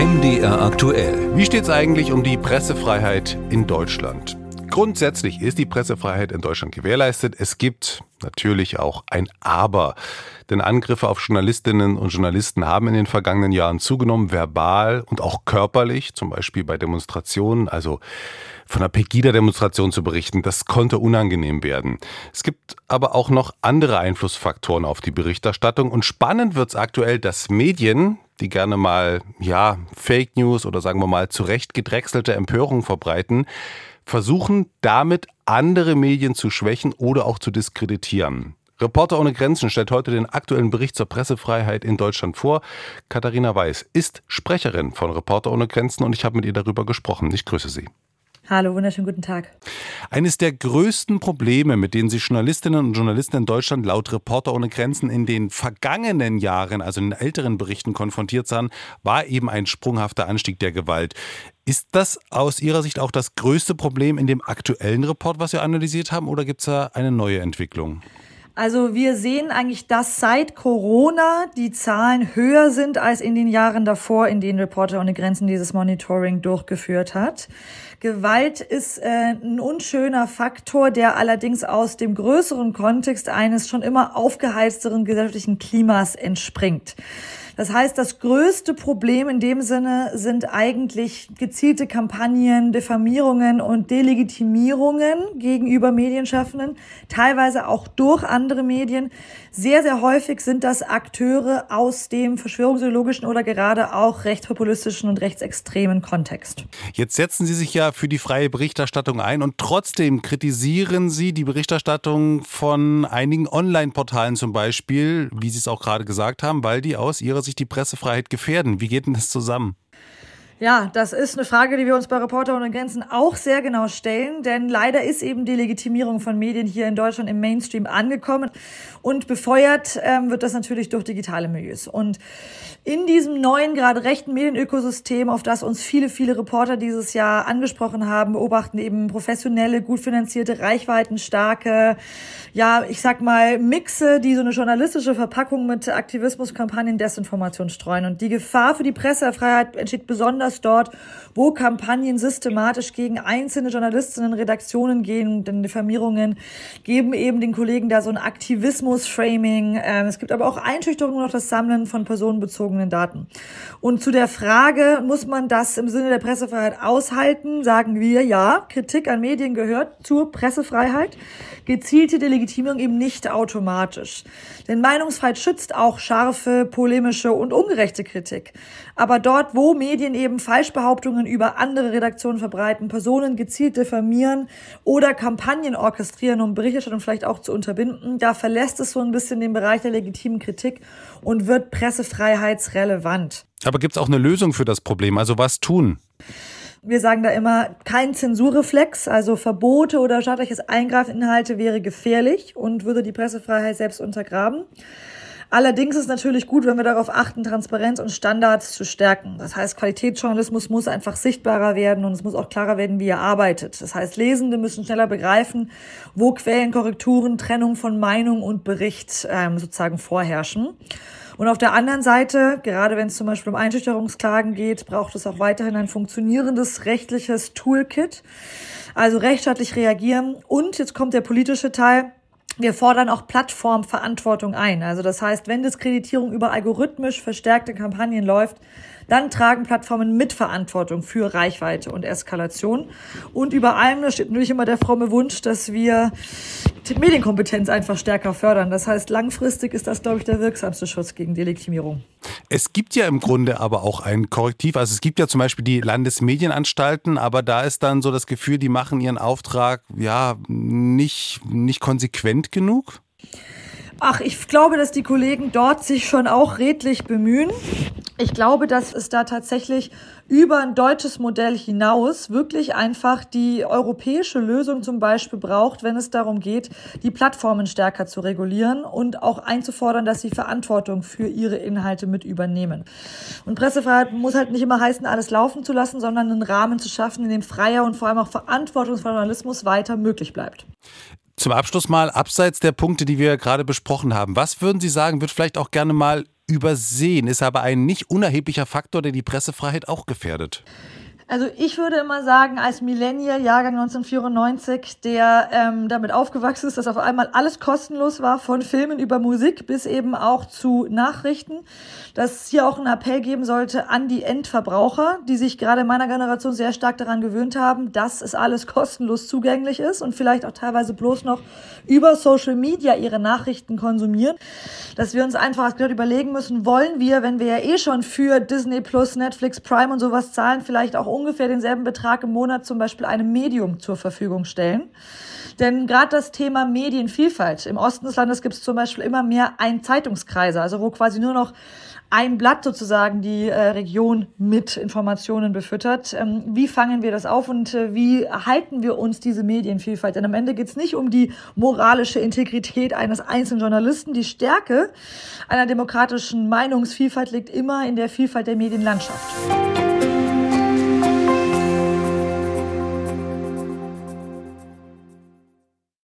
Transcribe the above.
MDR aktuell. Wie steht es eigentlich um die Pressefreiheit in Deutschland? Grundsätzlich ist die Pressefreiheit in Deutschland gewährleistet. Es gibt natürlich auch ein Aber. Denn Angriffe auf Journalistinnen und Journalisten haben in den vergangenen Jahren zugenommen, verbal und auch körperlich, zum Beispiel bei Demonstrationen, also von einer Pegida-Demonstration zu berichten, das konnte unangenehm werden. Es gibt aber auch noch andere Einflussfaktoren auf die Berichterstattung und spannend wird es aktuell, dass Medien, die gerne mal Fake News oder sagen wir mal zurecht gedrechselte Empörung verbreiten, versuchen damit andere Medien zu schwächen oder auch zu diskreditieren. Reporter ohne Grenzen stellt heute den aktuellen Bericht zur Pressefreiheit in Deutschland vor. Katharina Weiß ist Sprecherin von Reporter ohne Grenzen und ich habe mit ihr darüber gesprochen. Ich grüße Sie. Hallo, wunderschönen guten Tag. Eines der größten Probleme, mit denen sich Journalistinnen und Journalisten in Deutschland laut Reporter ohne Grenzen in den vergangenen Jahren, also in den älteren Berichten konfrontiert sahen, war eben ein sprunghafter Anstieg der Gewalt. Ist das aus Ihrer Sicht auch das größte Problem in dem aktuellen Report, was Sie analysiert haben, oder gibt es da eine neue Entwicklung? Also wir sehen eigentlich, dass seit Corona die Zahlen höher sind als in den Jahren davor, in denen Reporter ohne Grenzen dieses Monitoring durchgeführt hat. Gewalt ist ein unschöner Faktor, der allerdings aus dem größeren Kontext eines schon immer aufgeheizteren gesellschaftlichen Klimas entspringt. Das heißt, das größte Problem in dem Sinne sind eigentlich gezielte Kampagnen, Diffamierungen und Delegitimierungen gegenüber Medienschaffenden, teilweise auch durch andere Medien. Sehr, sehr häufig sind das Akteure aus dem verschwörungsideologischen oder gerade auch rechtspopulistischen und rechtsextremen Kontext. Jetzt setzen Sie sich ja für die freie Berichterstattung ein und trotzdem kritisieren Sie die Berichterstattung von einigen Online-Portalen zum Beispiel, wie Sie es auch gerade gesagt haben, weil die aus Ihrer Sicht die Pressefreiheit gefährden. Wie geht denn das zusammen? Ja, das ist eine Frage, die wir uns bei Reporter ohne Grenzen auch sehr genau stellen, denn leider ist eben die Legitimierung von Medien hier in Deutschland im Mainstream angekommen und befeuert wird das natürlich durch digitale Milieus. Und in diesem neuen, gerade rechten Medienökosystem, auf das uns viele, viele Reporter dieses Jahr angesprochen haben, beobachten eben professionelle, gut finanzierte, reichweitenstarke, Mixe, die so eine journalistische Verpackung mit Aktivismuskampagnen, Desinformation streuen. Und die Gefahr für die Pressefreiheit entsteht besonders dort, wo Kampagnen systematisch gegen einzelne Journalistinnen, Redaktionen gehen, denn Diffamierungen geben eben den Kollegen da so ein Aktivismus-Framing. Es gibt aber auch Einschüchterungen und auch das Sammeln von personenbezogenen Daten. Und zu der Frage, muss man das im Sinne der Pressefreiheit aushalten, sagen wir, ja, Kritik an Medien gehört zur Pressefreiheit, gezielte Delegitimierung eben nicht automatisch. Denn Meinungsfreiheit schützt auch scharfe, polemische und ungerechte Kritik. Aber dort, wo Medien eben Falschbehauptungen über andere Redaktionen verbreiten, Personen gezielt diffamieren oder Kampagnen orchestrieren, um Berichterstattung vielleicht auch zu unterbinden, da verlässt es so ein bisschen den Bereich der legitimen Kritik und wird pressefreiheitsrelevant. Aber gibt es auch eine Lösung für das Problem? Also was tun? Wir sagen da immer, kein Zensurreflex, also Verbote oder staatliches Eingreifen in Inhalte wäre gefährlich und würde die Pressefreiheit selbst untergraben. Allerdings ist es natürlich gut, wenn wir darauf achten, Transparenz und Standards zu stärken. Das heißt, Qualitätsjournalismus muss einfach sichtbarer werden und es muss auch klarer werden, wie er arbeitet. Das heißt, Lesende müssen schneller begreifen, wo Quellen, Korrekturen, Trennung von Meinung und Bericht sozusagen vorherrschen. Und auf der anderen Seite, gerade wenn es zum Beispiel um Einschüchterungsklagen geht, braucht es auch weiterhin ein funktionierendes rechtliches Toolkit, also rechtsstaatlich reagieren. Und jetzt kommt der politische Teil. Wir fordern auch Plattformverantwortung ein. Also das heißt, wenn Diskreditierung über algorithmisch verstärkte Kampagnen läuft, dann tragen Plattformen Mitverantwortung für Reichweite und Eskalation. Und über allem, da steht natürlich immer der fromme Wunsch, dass wir die Medienkompetenz einfach stärker fördern. Das heißt, langfristig ist das, glaube ich, der wirksamste Schutz gegen Delegitimierung. Es gibt ja im Grunde aber auch ein Korrektiv. Also es gibt ja zum Beispiel die Landesmedienanstalten, aber da ist dann so das Gefühl, die machen ihren Auftrag nicht konsequent genug. Ach, ich glaube, dass die Kollegen dort sich schon auch redlich bemühen. Ich glaube, dass es da tatsächlich über ein deutsches Modell hinaus wirklich einfach die europäische Lösung zum Beispiel braucht, wenn es darum geht, die Plattformen stärker zu regulieren und auch einzufordern, dass sie Verantwortung für ihre Inhalte mit übernehmen. Und Pressefreiheit muss halt nicht immer heißen, alles laufen zu lassen, sondern einen Rahmen zu schaffen, in dem freier und vor allem auch verantwortungsvoller Journalismus weiter möglich bleibt. Zum Abschluss mal, abseits der Punkte, die wir gerade besprochen haben, was würden Sie sagen, wird vielleicht auch gerne mal übersehen, ist aber ein nicht unerheblicher Faktor, der die Pressefreiheit auch gefährdet. Also ich würde immer sagen, als Millennial, Jahrgang 1994, der damit aufgewachsen ist, dass auf einmal alles kostenlos war, von Filmen über Musik bis eben auch zu Nachrichten, dass es hier auch einen Appell geben sollte an die Endverbraucher, die sich gerade in meiner Generation sehr stark daran gewöhnt haben, dass es alles kostenlos zugänglich ist und vielleicht auch teilweise bloß noch über Social Media ihre Nachrichten konsumieren, dass wir uns einfach gerade überlegen müssen, wollen wir, wenn wir ja eh schon für Disney Plus, Netflix, Prime und sowas zahlen, vielleicht auch ungefähr denselben Betrag im Monat zum Beispiel einem Medium zur Verfügung stellen. Denn gerade das Thema Medienvielfalt, im Osten des Landes gibt es zum Beispiel immer mehr Einzeitungskreise, also wo quasi nur noch ein Blatt sozusagen die Region mit Informationen befüttert. Wie fangen wir das auf und wie erhalten wir uns diese Medienvielfalt? Denn am Ende geht es nicht um die moralische Integrität eines einzelnen Journalisten. Die Stärke einer demokratischen Meinungsvielfalt liegt immer in der Vielfalt der Medienlandschaft.